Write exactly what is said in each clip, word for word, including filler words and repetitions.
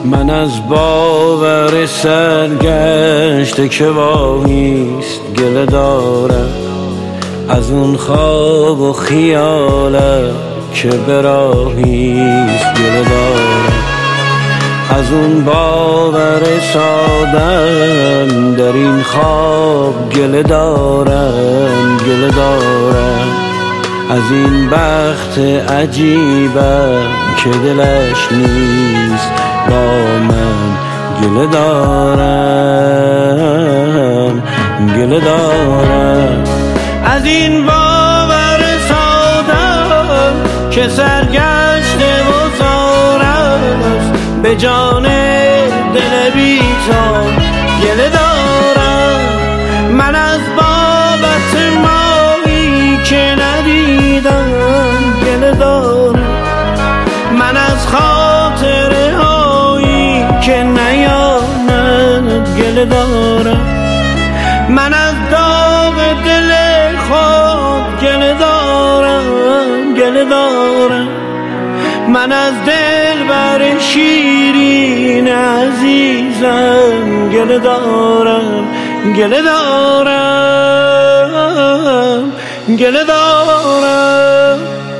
من از باور سرگشته که واهیست گله دارم، از اون خواب و خیالم که به راهیست گله دارم، از اون باور سادم در این خواب گله دارم گله دارم، از این بخت عجیبم که دلش نیست با من گله دارم گله دارم، از این باور سادم که سرگشته و زارست به جان دل بی‌تاب گله دارم، من از بابت مایی که ندیدم گله دارم، من از خاطره هایی که نیامد گله دارم، من از داغ دل خود گله دارم گله دارم، من از دلبر شیرین عزیزم گله دارم گله دارم گله دارم.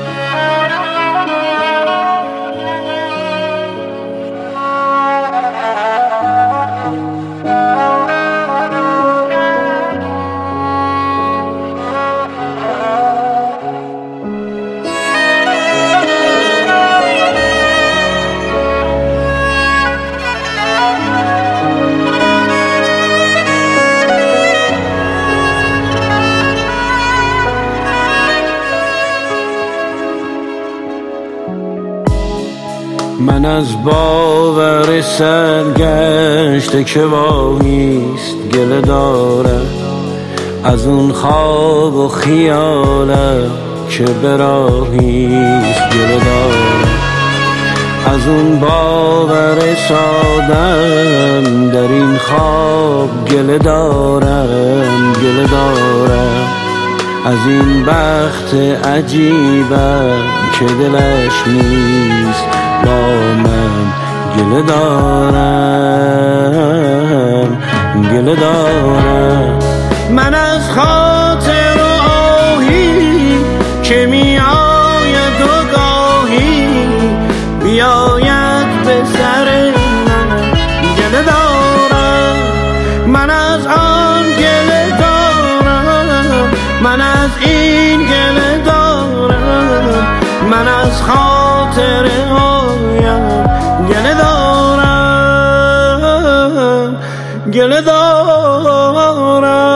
من از باور سرگشته که واهیست گله دارم، از اون خواب و خیالم که به راهیست گله دارم، از اون باور سادم در این خواب گله دارم گله دارم، از این بخت عجیبم که دلش نیست با من گله دارم گله دارم، من از خاطر آهی که می آید و گاهی بیاید به سر من گله دارم، من از آن گله دارم، من از این گله دارم، من از خاطر هایم گله دارم گله دارم.